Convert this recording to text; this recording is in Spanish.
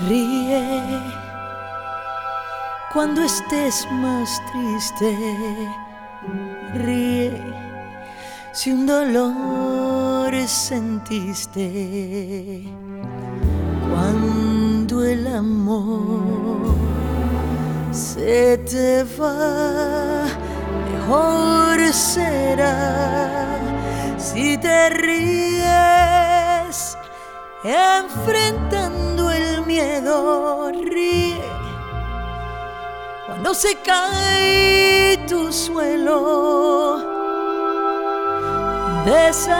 Ríe cuando estés más triste. Ríe si un dolor sentiste. Cuando el amor se te va, mejor será si te ríes enfrentando el miedo. Ríe cuando se cae tu suelo. Besa